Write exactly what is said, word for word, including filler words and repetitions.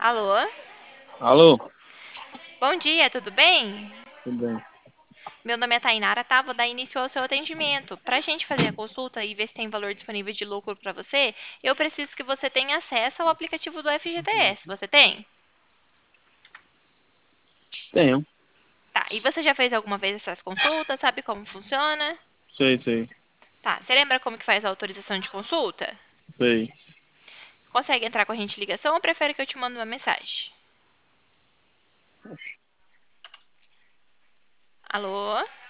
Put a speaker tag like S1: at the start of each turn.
S1: Alô?
S2: Alô?
S1: Bom dia, tudo bem?
S2: Tudo bem.
S1: Meu nome é Tainara, tá? Vou dar início ao seu atendimento. Pra gente fazer a consulta e ver se tem valor disponível de lucro pra você, eu preciso que você tenha acesso ao aplicativo do F G T S. Você tem?
S2: Tenho.
S1: Tá. E você já fez alguma vez essas consultas? Sabe como funciona?
S2: Sei, sei,
S1: Tá. Você lembra como que faz a autorização de consulta?
S2: sei.
S1: Consegue entrar com a gente em ligação ou prefere que eu te mande uma mensagem? Alô?